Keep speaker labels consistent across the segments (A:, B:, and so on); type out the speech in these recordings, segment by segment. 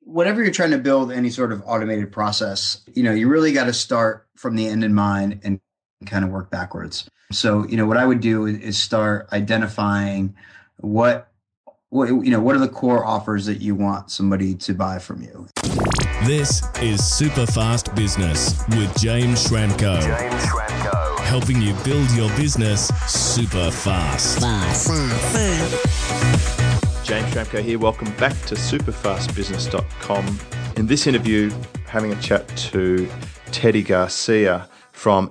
A: whatever you're trying to build any sort of automated process, you really got to start from the end in mind and kind of work backwards. So, what I would do is start identifying what are the core offers that you want somebody to buy from you.
B: This is Super Fast Business with James Schramko. Helping you build your business super fast.
C: James Schramko here. Welcome back to superfastbusiness.com. In this interview, having a chat to Teddy Garcia from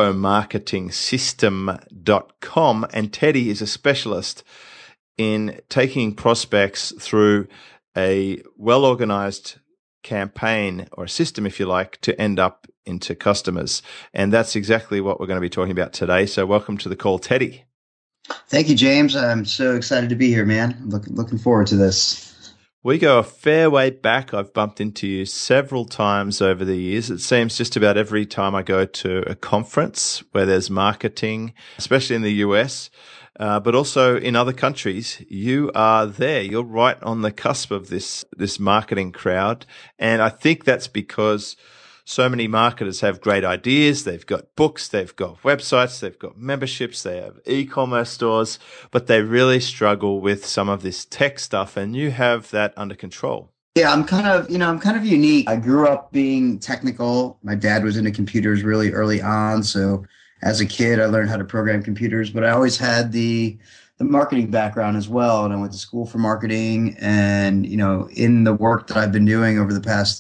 C: infomarketingsystem.com. And Teddy is a specialist in taking prospects through a well-organized campaign or a system, if you like, to end up into customers. And that's exactly what we're going to be talking about today. So welcome to the call, Teddy.
A: Thank you, James. I'm so excited to be here, man. I'm looking forward to this.
C: We go a fair way back. I've bumped into you several times over the years. It seems just about every time I go to a conference where there's marketing, especially in the US, but also in other countries, you are there. You're right on the cusp of this marketing crowd. And I think that's because so many marketers have great ideas. They've got books, they've got websites, they've got memberships, they have e-commerce stores, but they really struggle with some of this tech stuff, and you have that under control.
A: Yeah, I'm kind of unique. I grew up being technical. My dad was into computers really early on, so as a kid, I learned how to program computers, but I always had the marketing background as well. And I went to school for marketing, and, in the work that I've been doing over the past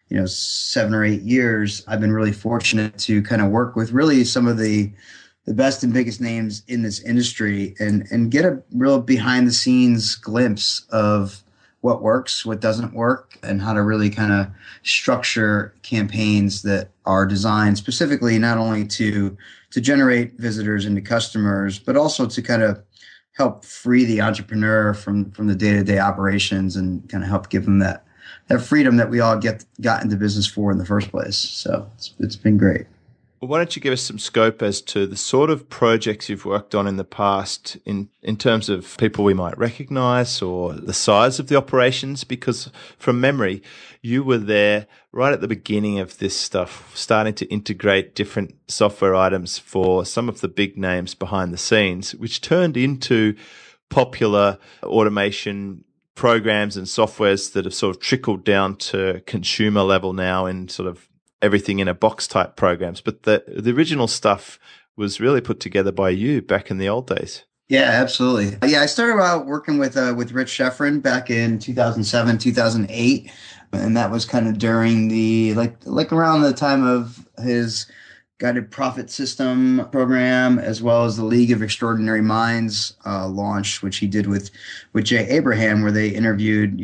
A: 7 or 8 years, I've been really fortunate to kind of work with really some of the best and biggest names in this industry and get a real behind the scenes glimpse of what works, what doesn't work, and how to really kind of structure campaigns that are designed specifically not only to generate visitors into customers, but also to kind of help free the entrepreneur from the day-to-day operations and kind of help give them that freedom that we all got into business for in the first place. So it's been great.
C: Well, why don't you give us some scope as to the sort of projects you've worked on in the past in terms of people we might recognize or the size of the operations? Because from memory, you were there right at the beginning of this stuff, starting to integrate different software items for some of the big names behind the scenes, which turned into popular automation programs and softwares that have sort of trickled down to consumer level now in sort of everything in a box type programs. But the original stuff was really put together by you back in the old days.
A: Yeah, absolutely. Yeah, I started out working with Rich Schefren back in 2007, 2008. And that was kind of during the, like around the time of his Guided Profit System program, as well as the League of Extraordinary Minds launch, which he did with Jay Abraham, where they interviewed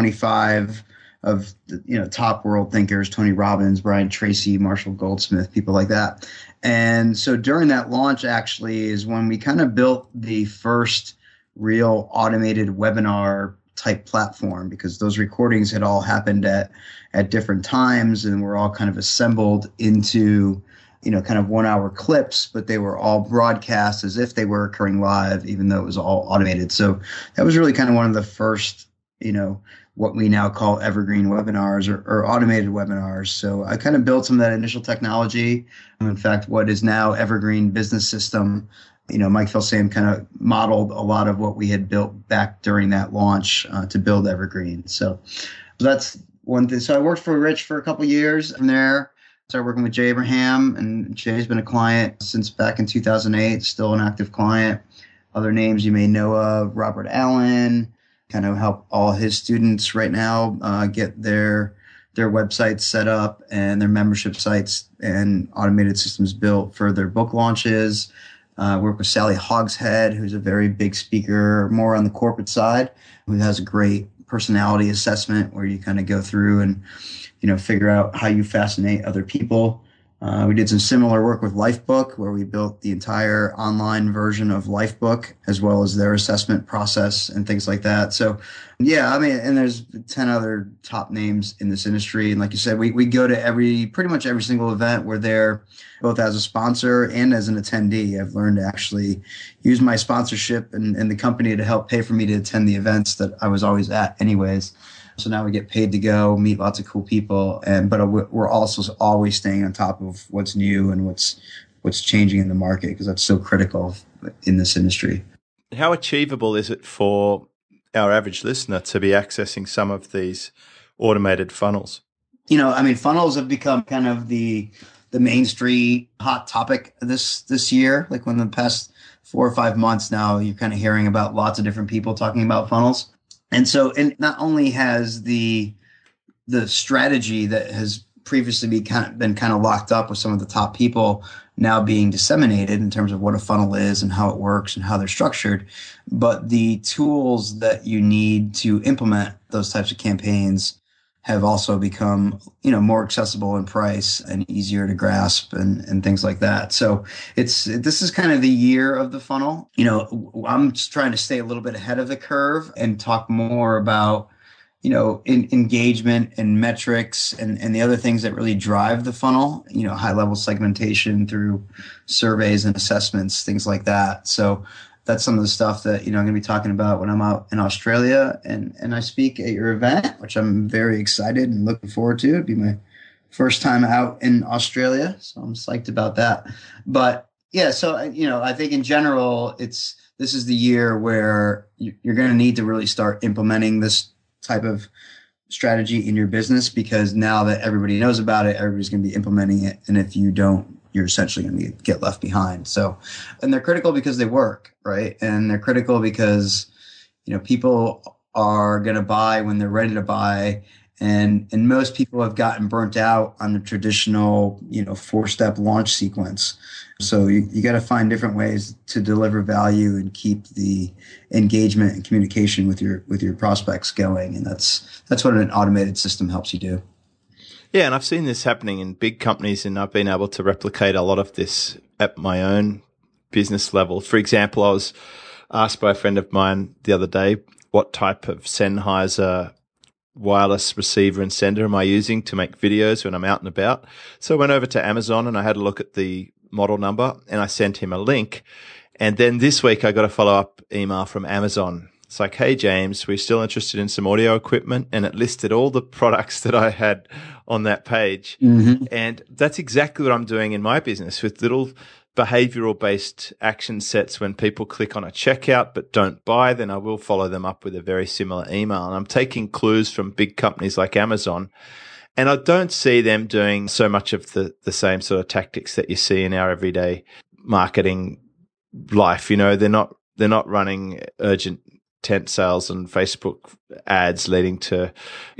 A: 25 of the top world thinkers: Tony Robbins, Brian Tracy, Marshall Goldsmith, people like that. And so during that launch actually is when we kind of built the first real automated webinar type platform, because those recordings had all happened at different times and were all kind of assembled into kind of 1 hour clips, but they were all broadcast as if they were occurring live, even though it was all automated. So that was really kind of one of the first, what we now call evergreen webinars or automated webinars. So I kind of built some of that initial technology. In fact, what is now Evergreen Business System, Mike Filsaime kind of modeled a lot of what we had built back during that launch to build Evergreen. So that's one thing. So I worked for Rich for a couple of years. From there, started working with Jay Abraham, and Jay's been a client since back in 2008, still an active client. Other names you may know of: Robert Allen, kind of help all his students right now get their websites set up and their membership sites and automated systems built for their book launches. Work with Sally Hogshead, who's a very big speaker, more on the corporate side, who has a great personality assessment where you kind of go through and figure out how you fascinate other people. We did some similar work with Lifebook, where we built the entire online version of Lifebook, as well as their assessment process and things like that. So, yeah, I mean, and there's 10 other top names in this industry. And like you said, we go to pretty much every single event. We're there both as a sponsor and as an attendee. I've learned to actually use my sponsorship and the company to help pay for me to attend the events that I was always at anyways. So now we get paid to go meet lots of cool people, but we're also always staying on top of what's new and what's changing in the market, because that's so critical in this industry.
C: How achievable is it for our average listener to be accessing some of these automated funnels?
A: Funnels have become kind of the Main Street hot topic this year. Like within the past 4 or 5 months now, you're kind of hearing about lots of different people talking about funnels. And not only has the strategy that has previously been kind of locked up with some of the top people now being disseminated in terms of what a funnel is and how it works and how they're structured, but the tools that you need to implement those types of campaigns have also become, more accessible in price and easier to grasp and things like that. So this is kind of the year of the funnel. I'm just trying to stay a little bit ahead of the curve and talk more about, engagement and metrics and the other things that really drive the funnel, high level segmentation through surveys and assessments, things like that. So that's some of the stuff that, I'm going to be talking about when I'm out in Australia and I speak at your event, which I'm very excited and looking forward to. It'd be my first time out in Australia, so I'm psyched about that. But yeah, so, I think in general, this is the year where you're going to need to really start implementing this type of strategy in your business, because now that everybody knows about it, everybody's going to be implementing it. And if you don't, you're essentially going to get left behind. So, and they're critical because they work, right? And they're critical because, people are going to buy when they're ready to buy. And most people have gotten burnt out on the traditional, 4-step launch sequence. So you got to find different ways to deliver value and keep the engagement and communication with your prospects going. And that's what an automated system helps you do.
C: Yeah, and I've seen this happening in big companies, and I've been able to replicate a lot of this at my own business level. For example, I was asked by a friend of mine the other day, what type of Sennheiser wireless receiver and sender am I using to make videos when I'm out and about? So I went over to Amazon and I had a look at the model number and I sent him a link. And then this week I got a follow-up email from Amazon. It's like, hey, James, we're still interested in some audio equipment. And it listed all the products that I had on that page. Mm-hmm. And that's exactly what I'm doing in my business with little behavioral-based action sets. When people click on a checkout but don't buy, then I will follow them up with a very similar email. And I'm taking clues from big companies like Amazon. And I don't see them doing so much of the same sort of tactics that you see in our everyday marketing life. They're not running urgent tent sales and Facebook ads leading to,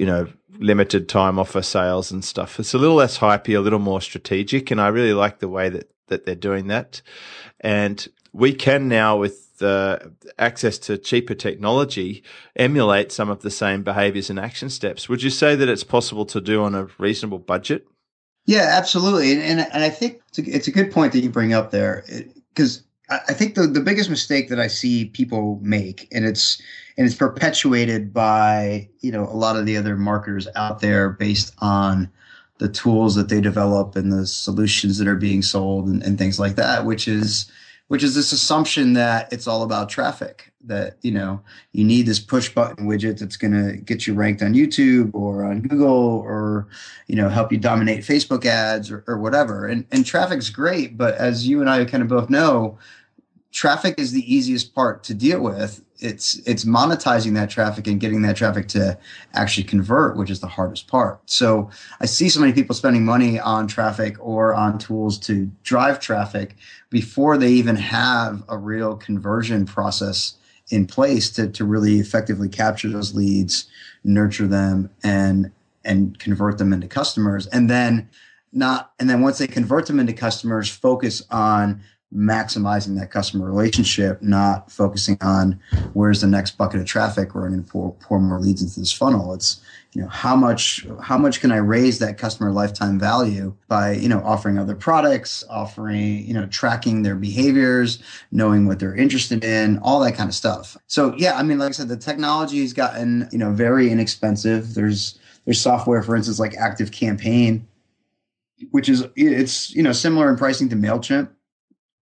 C: limited time offer sales and stuff. It's a little less hypey, a little more strategic. And I really like the way that they're doing that. And we can now, with access to cheaper technology, emulate some of the same behaviors and action steps. Would you say that it's possible to do on a reasonable budget?
A: Yeah, absolutely. And I think it's a good point that you bring up there, because I think the biggest mistake that I see people make, and it's perpetuated by, a lot of the other marketers out there based on the tools that they develop and the solutions that are being sold and things like that, which is this assumption that it's all about traffic, that, you need this push button widget that's going to get you ranked on YouTube or on Google or, help you dominate Facebook ads or whatever. And traffic's great, but as you and I kind of both know, traffic is the easiest part to deal with. It's monetizing that traffic and getting that traffic to actually convert, which is the hardest part. So I see so many people spending money on traffic or on tools to drive traffic before they even have a real conversion process in place to really effectively capture those leads, nurture them, and convert them into customers. And then once they convert them into customers, focus on maximizing that customer relationship, not focusing on where's the next bucket of traffic where I'm going to pour more leads into this funnel. It's, how much can I raise that customer lifetime value by, offering other products, offering, tracking their behaviors, knowing what they're interested in, all that kind of stuff. So yeah, like I said, the technology has gotten, very inexpensive. There's software, for instance, like ActiveCampaign, which is, it's, similar in pricing to MailChimp.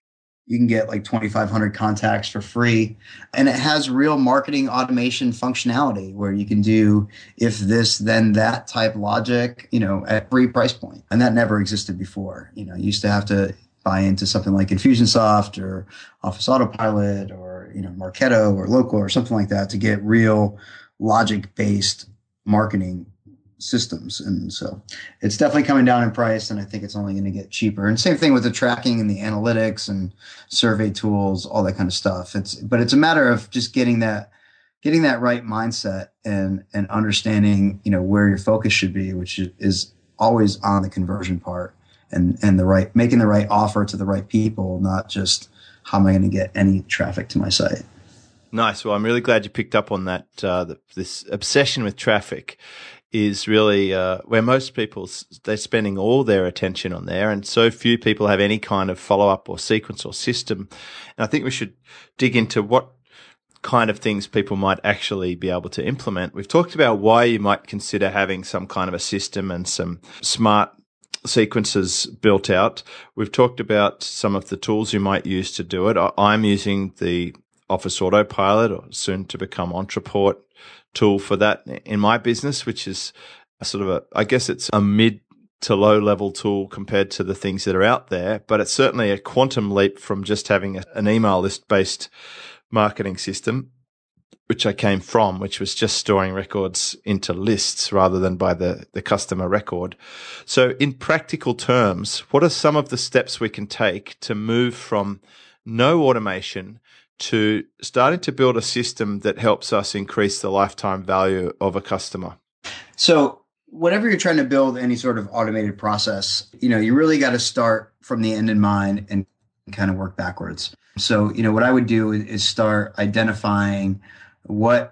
A: You can get like 2,500 contacts for free. And it has real marketing automation functionality where you can do if this, then that type logic, at free price point. And that never existed before. You used to have to buy into something like Infusionsoft or Office Autopilot or, Marketo or Local or something like that to get real logic-based marketing systems. And so it's definitely coming down in price, and I think it's only going to get cheaper. And same thing with the tracking and the analytics and survey tools, all that kind of stuff. But it's a matter of just getting that right mindset and understanding, where your focus should be, which is always on the conversion part and making the right offer to the right people, not just how am I going to get any traffic to my site.
C: Nice. Well, I'm really glad you picked up on that. This obsession with traffic is really where most people, they're spending all their attention on there, and so few people have any kind of follow-up or sequence or system. And I think we should dig into what kind of things people might actually be able to implement. We've talked about why you might consider having some kind of a system and some smart sequences built out. We've talked about some of the tools you might use to do it. I'm using the Office Autopilot, or soon to become Ontraport tool for that in my business, which is I guess it's a mid to low level tool compared to the things that are out there, but it's certainly a quantum leap from just having an email list based marketing system, which I came from, which was just storing records into lists rather than by the customer record. So in practical terms, what are some of the steps we can take to move from no automation to starting to build a system that helps us increase the lifetime value of a customer?
A: So whenever you're trying to build any sort of automated process, you really got to start from the end in mind and kind of work backwards. So, what I would do is start identifying what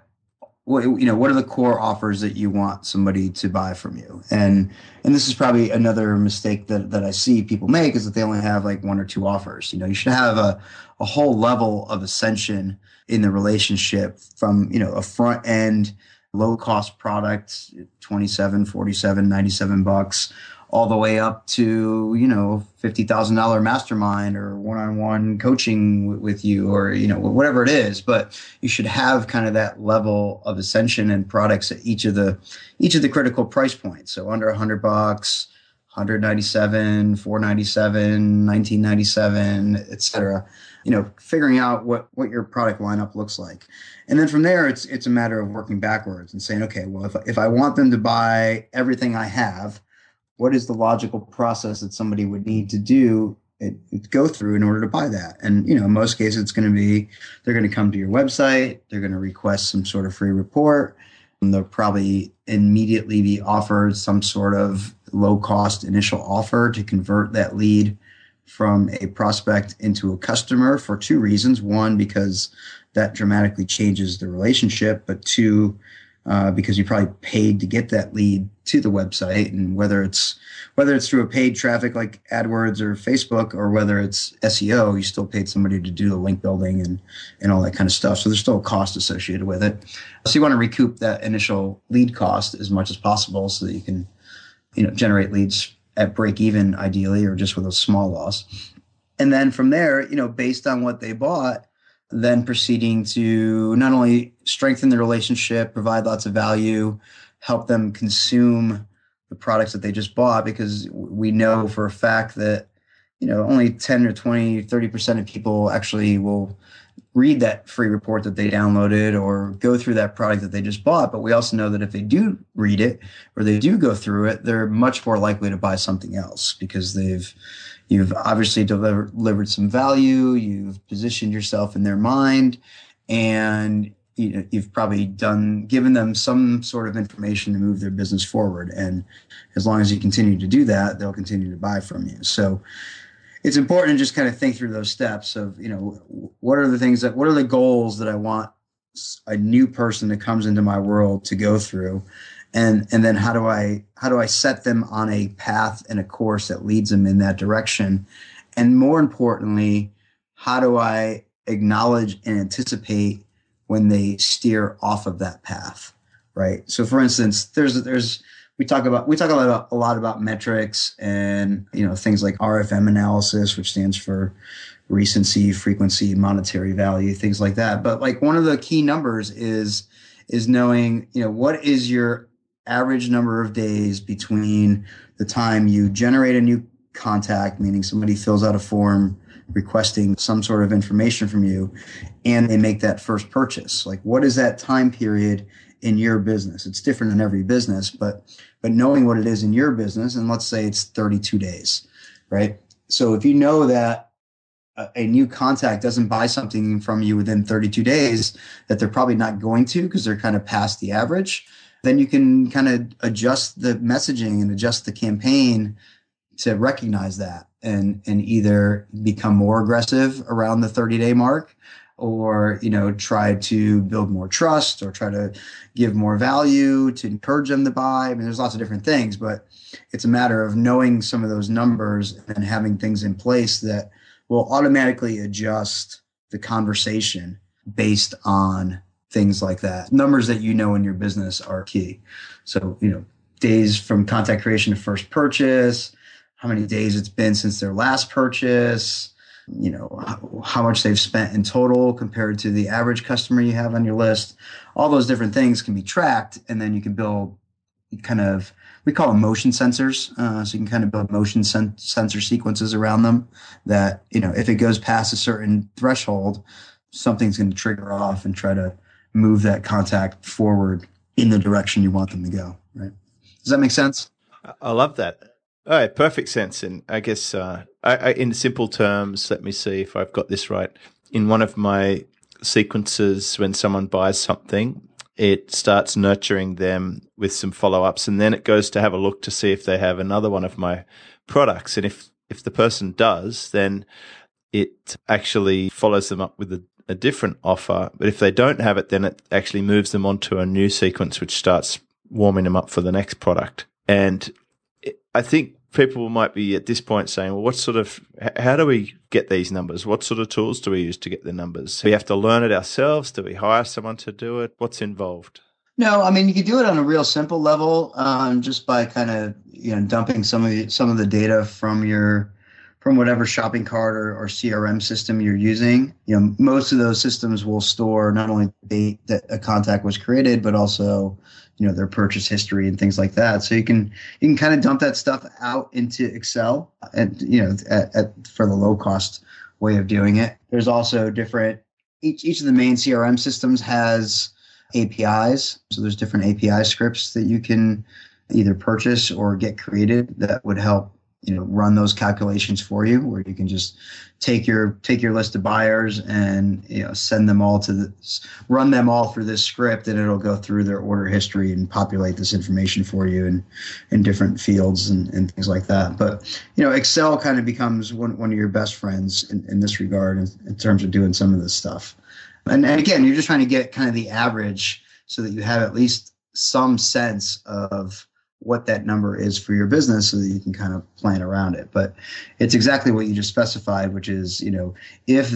A: are the core offers that you want somebody to buy from you. And this is probably another mistake that I see people make, is that they only have like one or two offers. You should have a whole level of ascension in the relationship from, a front end, low cost product, 27, 47, 97 bucks, all the way up to, $50,000 mastermind or one-on-one coaching with you, or, whatever it is. But you should have kind of that level of ascension and products at each of the critical price points. So under $100, 197, 497, 1997, et cetera. Figuring out what your product lineup looks like. And then from there, it's a matter of working backwards and saying, okay, well, if I want them to buy everything I have, what is the logical process that somebody would need to do and go through in order to buy that? And, in most cases, it's going to be, they're going to come to your website, they're going to request some sort of free report, and they'll probably immediately be offered some sort of low cost initial offer to convert that lead from a prospect into a customer for two reasons. One, because that dramatically changes the relationship, but two, because you probably paid to get that lead to the website, and whether it's through a paid traffic like AdWords or Facebook, or whether it's SEO, you still paid somebody to do the link building and all that kind of stuff. So there's still a cost associated with it. So you want to recoup that initial lead cost as much as possible so that you can, generate leads at break even ideally, or just with a small loss. And then from there, based on what they bought, then proceeding to not only strengthen the relationship, provide lots of value, help them consume the products that they just bought, because we know for a fact that, only 10 or 20, 30% of people actually will read that free report that they downloaded or go through that product that they just bought. But we also know that if they do read it or they do go through it, they're much more likely to buy something else, because you've obviously delivered some value, you've positioned yourself in their mind, and you've probably given them some sort of information to move their business forward. And as long as you continue to do that, they'll continue to buy from you. So it's important to just kind of think through those steps of, what are the goals that I want a new person that comes into my world to go through? And then how do I set them on a path and a course that leads them in that direction? And more importantly, how do I acknowledge and anticipate when they steer off of that path, right? So for instance, there's we talk a lot about metrics and, things like RFM analysis, which stands for recency, frequency, monetary value, things like that. But like one of the key numbers is knowing, what is your average number of days between the time you generate a new contact, meaning somebody fills out a form requesting some sort of information from you, and they make that first purchase. Like, what is that time period in your business? It's different in every business, but knowing what it is in your business, and let's say it's 32 days, right? So if you know that a new contact doesn't buy something from you within 32 days, that they're probably not going to because they're kind of past the average, then you can kind of adjust the messaging and adjust the campaign to recognize that and either become more aggressive around the 30-day mark, or, try to build more trust, or try to give more value to encourage them to buy. I mean, there's lots of different things, but it's a matter of knowing some of those numbers and having things in place that will automatically adjust the conversation based on things like that. Numbers that in your business are key. So, days from contact creation to first purchase, how many days it's been since their last purchase, how much they've spent in total compared to the average customer you have on your list. All those different things can be tracked, and then you can build we call them motion sensors. So you can kind of build motion sensor sequences around them that, if it goes past a certain threshold, something's going to trigger off and try to move that contact forward in the direction you want them to go. Right? Does that make sense?
C: I love that. All right, perfect sense. And I guess in simple terms, let me see if I've got this right. In one of my sequences, when someone buys something, it starts nurturing them with some follow-ups, and then it goes to have a look to see if they have another one of my products. And if the person does, then it actually follows them up with a different offer. But if they don't have it, then it actually moves them onto a new sequence, which starts warming them up for the next product. And I think people might be at this point saying, well, how do we get these numbers? What sort of tools do we use to get the numbers? Do we have to learn it ourselves? Do we hire someone to do it? What's involved?
A: No, I mean, you can do it on a real simple level, just by kind of, dumping some of the data from whatever shopping cart or CRM system you're using. Most of those systems will store not only the date that a contact was created, but also, their purchase history and things like that. So you can kind of dump that stuff out into Excel, and for the low cost way of doing it. There's also each of the main CRM systems has APIs. So there's different API scripts that you can either purchase or get created that would help run those calculations for you, where you can just take your list of buyers and send them all run them all through this script, and it'll go through their order history and populate this information for you in different fields and things like that. But Excel kind of becomes one of your best friends in this regard in terms of doing some of this stuff. And again, you're just trying to get kind of the average so that you have at least some sense of what that number is for your business, so that you can kind of plan around it. But it's exactly what you just specified, which is, if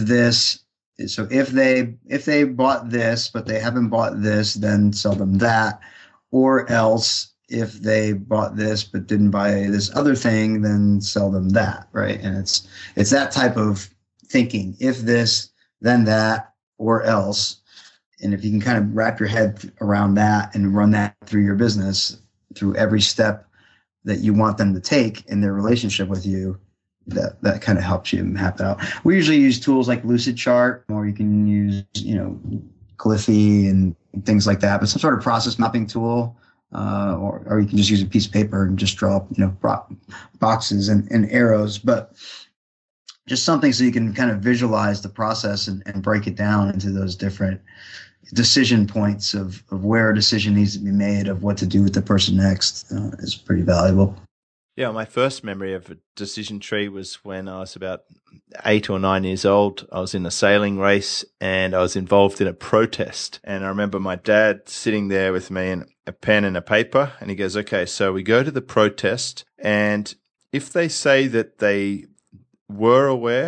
A: they bought this, but they haven't bought this, then sell them that. Or else, if they bought this, but didn't buy this other thing, then sell them that. Right. And it's that type of thinking. If this, then that, or else. And if you can kind of wrap your head around that and run that through your business, through every step that you want them to take in their relationship with you, that kind of helps you map it out. We usually use tools like Lucidchart, or you can use, Glyphy and things like that, but some sort of process mapping tool, or you can just use a piece of paper and just draw, boxes and arrows, but just something so you can kind of visualize the process and break it down into those different decision points of where a decision needs to be made, of what to do with the person next, is pretty valuable.
C: Yeah, my first memory of a decision tree was when I was about 8 or 9 years old. I was in a sailing race and I was involved in a protest. And I remember my dad sitting there with me and a pen and a paper, and he goes, okay, so we go to the protest, and if they say that they were aware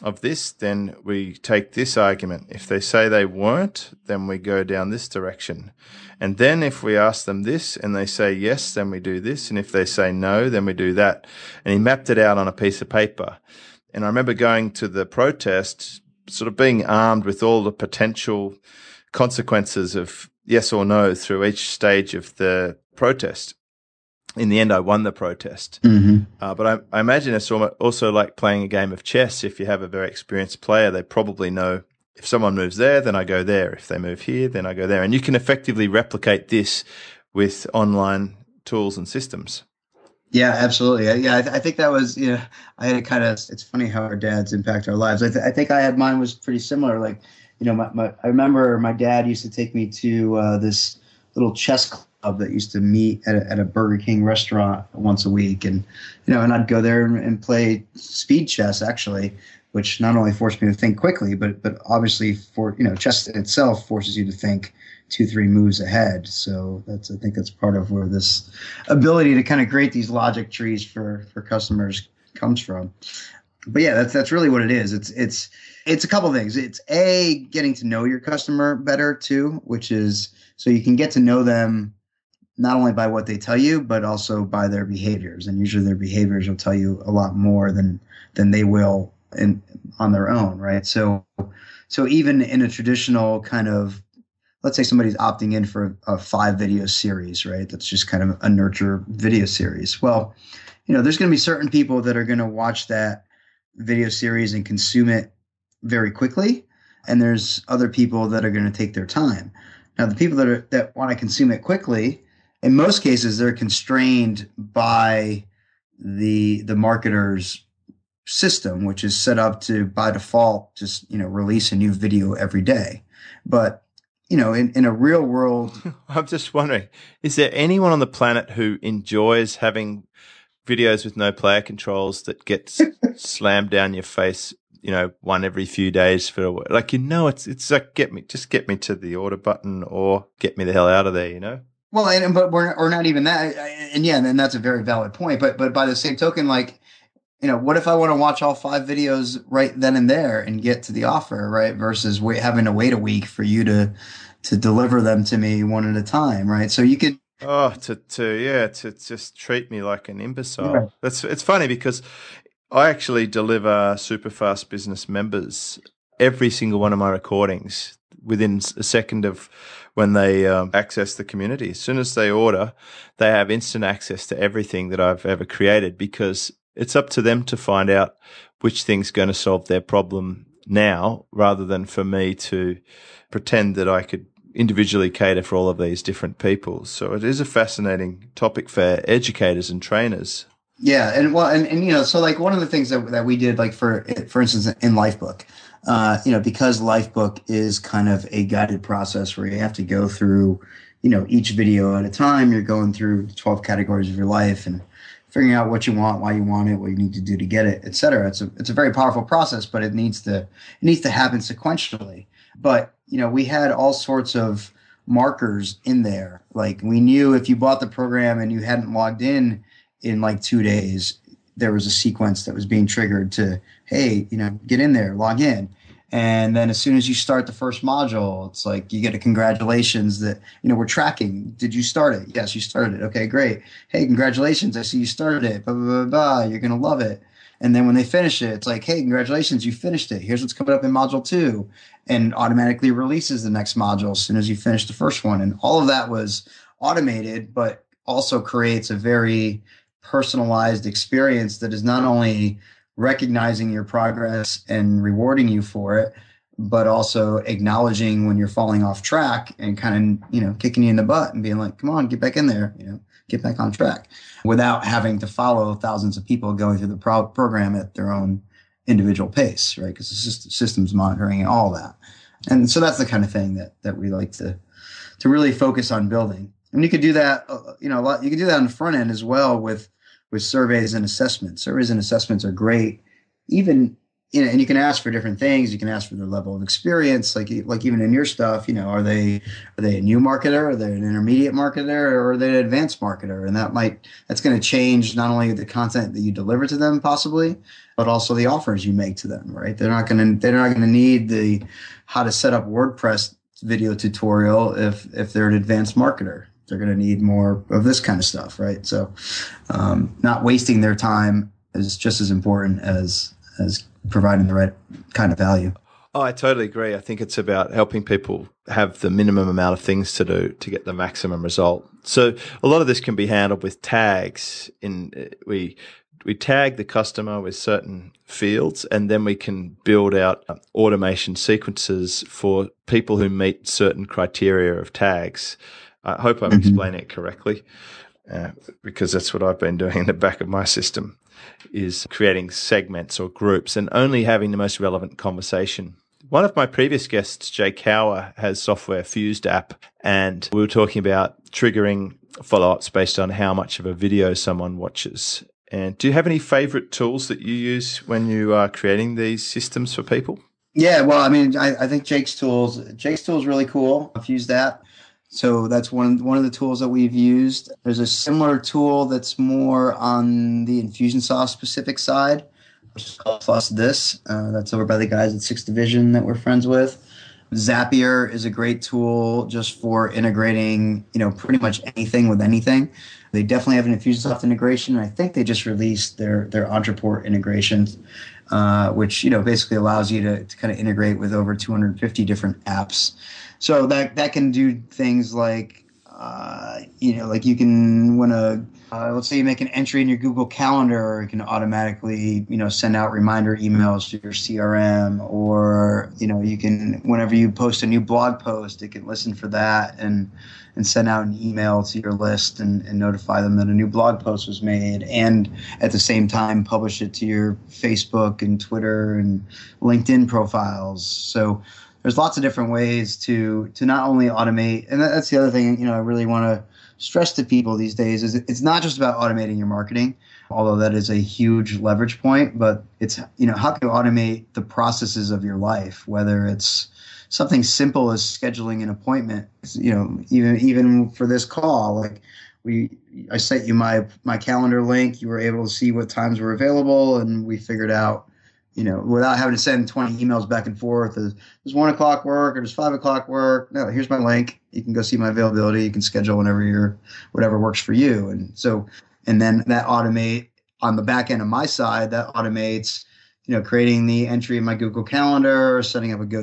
C: of this, then we take this argument. If they say they weren't, then we go down this direction. And then if we ask them this and they say yes, then we do this. And if they say no, then we do that. And he mapped it out on a piece of paper. And I remember going to the protest, sort of being armed with all the potential consequences of yes or no through each stage of the protest. In the end, I won the protest. But I imagine it's also like playing a game of chess. If you have a very experienced player, they probably know if someone moves there, then I go there. If they move here, then I go there. And you can effectively replicate this with online tools and systems.
A: Yeah, absolutely. Yeah, I think that was, I had it's funny how our dads impact our lives. I think mine was pretty similar. Like, I remember my dad used to take me to this little chess club that used to meet at a Burger King restaurant once a week. And, and I'd go there and play speed chess, actually, which not only forced me to think quickly, but obviously chess in itself forces you to think 2-3 moves ahead. So I think that's part of where this ability to kind of create these logic trees for customers comes from. But yeah, that's really what it is. It's a couple of things. It's getting to know your customer better too, which is so you can get to know them not only by what they tell you, but also by their behaviors. And usually their behaviors will tell you a lot more than they will on their own, right? So even in a traditional kind of, let's say somebody's opting in for a 5-video series, right? That's just kind of a nurture video series. Well, there's going to be certain people that are going to watch that video series and consume it very quickly. And there's other people that are going to take their time. Now, the people that want to consume it quickly, in most cases, they're constrained by the marketer's system, which is set up to, by default, just release a new video every day. But in a real world,
C: I'm just wondering: is there anyone on the planet who enjoys having videos with no player controls that gets slammed down your face? One every few days for like it's like get me to the order button or get me the hell out of there.
A: Well, but we're not even that, and that's a very valid point. But by the same token, like, what if I want to watch all 5 videos right then and there and get to the offer, right? Versus having to wait a week for you to deliver them to me one at a time, right? So you could.
C: Oh, to just treat me like an imbecile. Right. It's funny because I actually deliver Superfast Business members every single one of my recordings within a second of when they access the community. As soon as they order, they have instant access to everything that I've ever created because it's up to them to find out which thing's going to solve their problem now rather than for me to pretend that I could individually cater for all of these different people. So it is a fascinating topic for educators and trainers.
A: Yeah. And so like one of the things that we did, like for instance, in Lifebook, because Lifebook is kind of a guided process where you have to go through, each video at a time. You're going through 12 categories of your life and figuring out what you want, why you want it, what you need to do to get it, et cetera. It's a very powerful process, but it needs to happen sequentially. But, we had all sorts of markers in there. Like we knew if you bought the program and you hadn't logged in like 2 days, there was a sequence that was being triggered to, hey, get in there, log in. And then as soon as you start the first module, it's like you get a congratulations that, we're tracking. Did you start it? Yes, you started it. Okay, great. Hey, congratulations. I see you started it. Blah, blah, blah, blah. You're going to love it. And then when they finish it, it's like, hey, congratulations, you finished it. Here's what's coming up in module 2, and automatically releases the next module as soon as you finish the first one. And all of that was automated, but also creates a very personalized experience that is not only recognizing your progress and rewarding you for it, but also acknowledging when you're falling off track and kind of, kicking you in the butt and being like, come on, get back in there, get back on track without having to follow thousands of people going through the program at their own individual pace, right? Because the system's monitoring all that. And so that's the kind of thing that we like to really focus on building. And you could do that, you could do that on the front end as well with surveys and assessments. Surveys and assessments are great, even and you can ask for different things. You can ask for their level of experience, like even in your stuff, are they a new marketer, are they an intermediate marketer, or are they an advanced marketer? And that's going to change not only the content that you deliver to them possibly, but also the offers you make to them, right? They're not going to need the how to set up WordPress video tutorial if they're an advanced marketer. They're going to need more of this kind of stuff, right? So not wasting their time is just as important as providing the right kind of value.
C: Oh, I totally agree. I think it's about helping people have the minimum amount of things to do to get the maximum result. So a lot of this can be handled with tags. We tag the customer with certain fields, and then we can build out automation sequences for people who meet certain criteria of tags. I hope I'm explaining it correctly, because that's what I've been doing in the back of my system, is creating segments or groups and only having the most relevant conversation. One of my previous guests, Jay Cower, has Software Fused app, and we were talking about triggering follow-ups based on how much of a video someone watches. And do you have any favorite tools that you use when you are creating these systems for people?
A: Yeah, well, I mean, I think Jake's tool is really cool. I've used that. So that's one of the tools that we've used. There's a similar tool that's more on the Infusionsoft specific side, which is called Plus This. That's over by the guys at 6th Division that we're friends with. Zapier is a great tool just for integrating, pretty much anything with anything. They definitely have an Infusionsoft integration, and I think they just released their Ontraport integrations, which basically allows you to kind of integrate with over 250 different apps. So that can do things like, like you can let's say you make an entry in your Google Calendar, it can automatically, send out reminder emails to your CRM, or, you can, whenever you post a new blog post, it can listen for that and send out an email to your list and notify them that a new blog post was made, and at the same time publish it to your Facebook and Twitter and LinkedIn profiles. So there's lots of different ways to not only automate, and that's the other thing, I really want to stress to people these days, is it's not just about automating your marketing, although that is a huge leverage point, but it's, how can you automate the processes of your life, whether it's something simple as scheduling an appointment, even for this call, like I sent you my calendar link, you were able to see what times were available, and we figured out, without having to send 20 emails back and forth, does 1 o'clock work or does 5 o'clock work? No, here's my link. You can go see my availability. You can schedule whatever works for you. And then that automate on the back end of my side, that automates, creating the entry in my Google Calendar, setting up a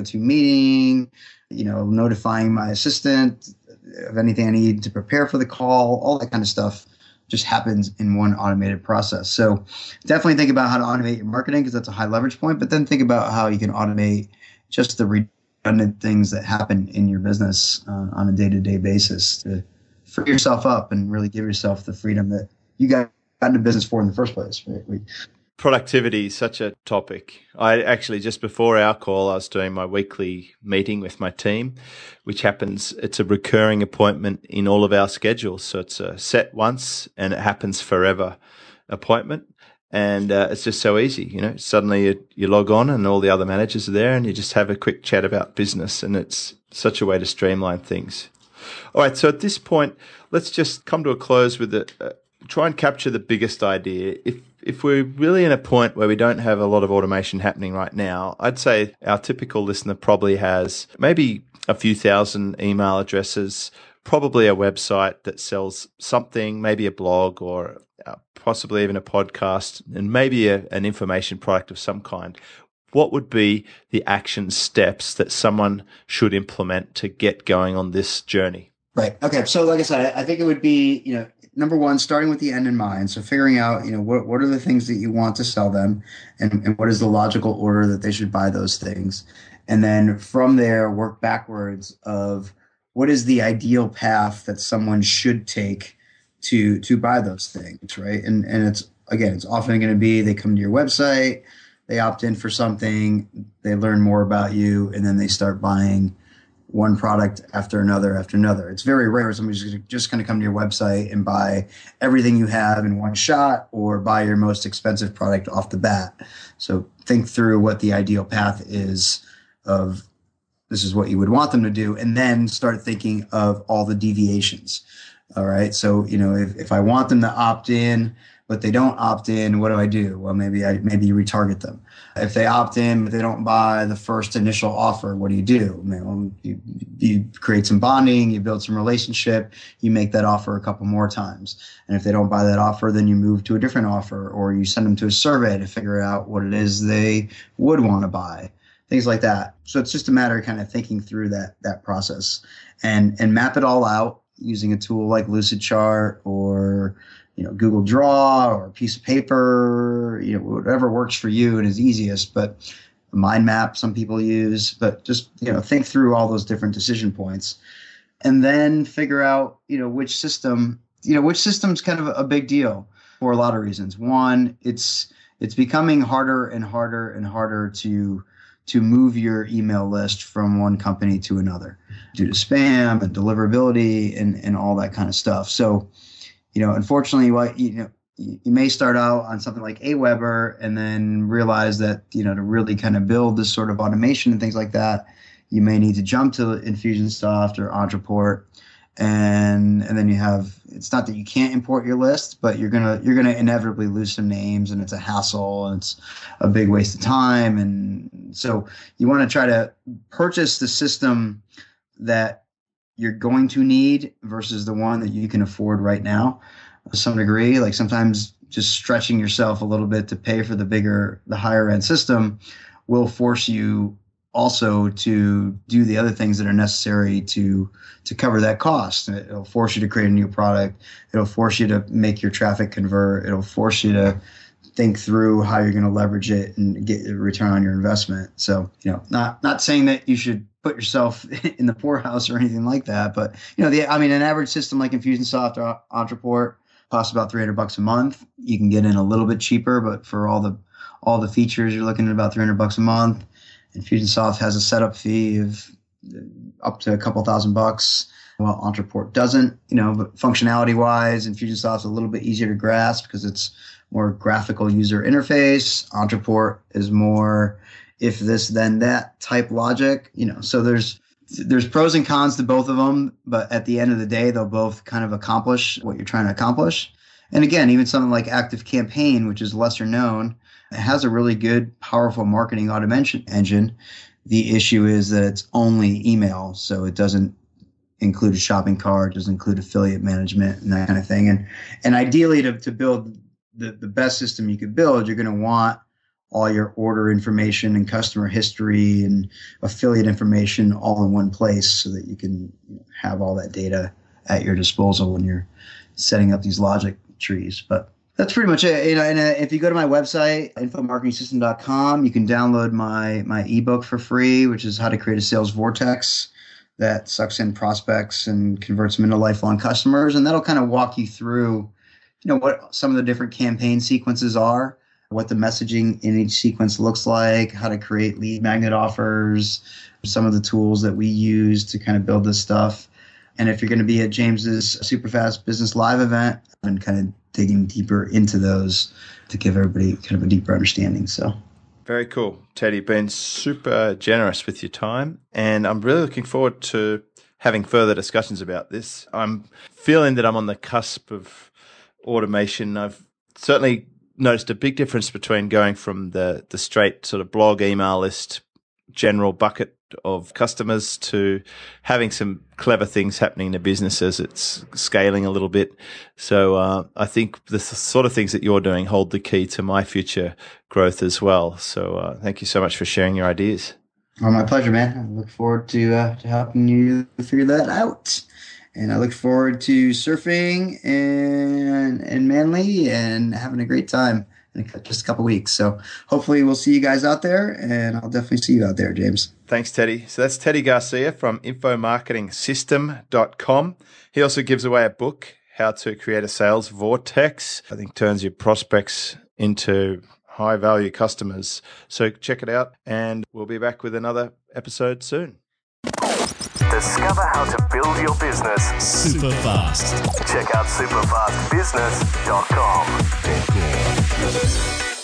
A: go-to meeting, notifying my assistant of anything I need to prepare for the call, all that kind of stuff just happens in one automated process. So definitely think about how to automate your marketing, because that's a high leverage point, but then think about how you can automate just the redundant things that happen in your business on a day-to-day basis to free yourself up and really give yourself the freedom that you got into business for in the first place. Right?
C: Productivity is such a topic. I actually, just before our call, I was doing my weekly meeting with my team, which it's a recurring appointment in all of our schedules. So it's a set once and it happens forever appointment. And it's just so easy, suddenly you log on and all the other managers are there and you just have a quick chat about business, and it's such a way to streamline things. All right. So at this point, let's just come to a close with try and capture the biggest idea. If we're really in a point where we don't have a lot of automation happening right now, I'd say our typical listener probably has maybe a few thousand email addresses, probably a website that sells something, maybe a blog or possibly even a podcast, and maybe an information product of some kind. What would be the action steps that someone should implement to get going on this journey?
A: Right. Okay. So like I said, I think it would be, number one, starting with the end in mind. So figuring out, what are the things that you want to sell them, and what is the logical order that they should buy those things. And then from there, work backwards of what is the ideal path that someone should take to buy those things, right? And it's often going to be they come to your website, they opt in for something, they learn more about you, and then they start buying one product after another after another. It's very rare somebody's just going to come to your website and buy everything you have in one shot or buy your most expensive product off the bat. So think through what the ideal path is of this is what you would want them to do, and then start thinking of all the deviations. All right. So, if I want them to opt in, but they don't opt in, what do I do? Well, maybe you retarget them. If they opt in, but they don't buy the first initial offer, what do you do? Well, you create some bonding, you build some relationship, you make that offer a couple more times. And if they don't buy that offer, then you move to a different offer, or you send them to a survey to figure out what it is they would want to buy. Things like that. So it's just a matter of kind of thinking through that process and map it all out using a tool like Lucidchart or Google Draw or a piece of paper, whatever works for you and is easiest. But a mind map some people use, but just think through all those different decision points, and then figure out which system's kind of a big deal for a lot of reasons. One, it's becoming harder and harder and harder to move your email list from one company to another due to spam and deliverability and all that kind of stuff. So, unfortunately, you may start out on something like Aweber and then realize that, to really kind of build this sort of automation and things like that, you may need to jump to Infusionsoft or Ontraport. And then you have, it's not that you can't import your list, but you're gonna inevitably lose some names, and it's a hassle, and it's a big waste of time. And so you want to try to purchase the system that you're going to need versus the one that you can afford right now to some degree. Like sometimes just stretching yourself a little bit to pay for the higher end system will force you also to do the other things that are necessary to cover that cost. It'll force you to create a new product. It'll force you to make your traffic convert. It'll force you to think through how you're going to leverage it and get a return on your investment. So, not saying that you should put yourself in the poorhouse or anything like that, but an average system like Infusionsoft or Ontraport costs about $300 a month. You can get in a little bit cheaper, but for all the features, you're looking at about $300 a month. Infusionsoft has a setup fee of up to a couple $1,000, while Ontraport doesn't. But functionality wise, Infusionsoft's a little bit easier to grasp because it's more graphical user interface. Ontraport is more if this then that type logic. So there's pros and cons to both of them, but at the end of the day, they'll both kind of accomplish what you're trying to accomplish. And again, even something like ActiveCampaign, which is lesser known, it has a really good, powerful marketing automation engine. The issue is that it's only email, so it doesn't include a shopping cart, doesn't include affiliate management and that kind of thing. And ideally, to build the best system you could build, you're going to want all your order information and customer history and affiliate information all in one place so that you can have all that data at your disposal when you're setting up these logic trees. But that's pretty much it. And if you go to my website, infomarketingsystem.com, you can download my ebook for free, which is how to create a sales vortex that sucks in prospects and converts them into lifelong customers. And that'll kind of walk you through, what some of the different campaign sequences are, what the messaging in each sequence looks like, how to create lead magnet offers, some of the tools that we use to kind of build this stuff. And if you're going to be at James's Superfast Business Live event, I'm kind of digging deeper into those to give everybody kind of a deeper understanding. So
C: very cool. Teddy, been super generous with your time, and I'm really looking forward to having further discussions about this. I'm feeling that I'm on the cusp of automation. I've certainly noticed a big difference between going from the straight sort of blog email list general bucket of customers to having some clever things happening in the business as it's scaling a little bit. So I think the sort of things that you're doing hold the key to my future growth as well. So thank you so much for sharing your ideas.
A: Well, my pleasure, man. I look forward to helping you figure that out. And I look forward to surfing in Manly and having a great time in just a couple weeks. So hopefully we'll see you guys out there, and I'll definitely see you out there, James.
C: Thanks, Teddy. So that's Teddy Garcia from infomarketingsystem.com. He also gives away a book, How to Create a Sales Vortex. I think turns your prospects into high-value customers. So check it out, and we'll be back with another episode soon.
D: Discover how to build your business
B: super fast.
D: Check out superfastbusiness.com.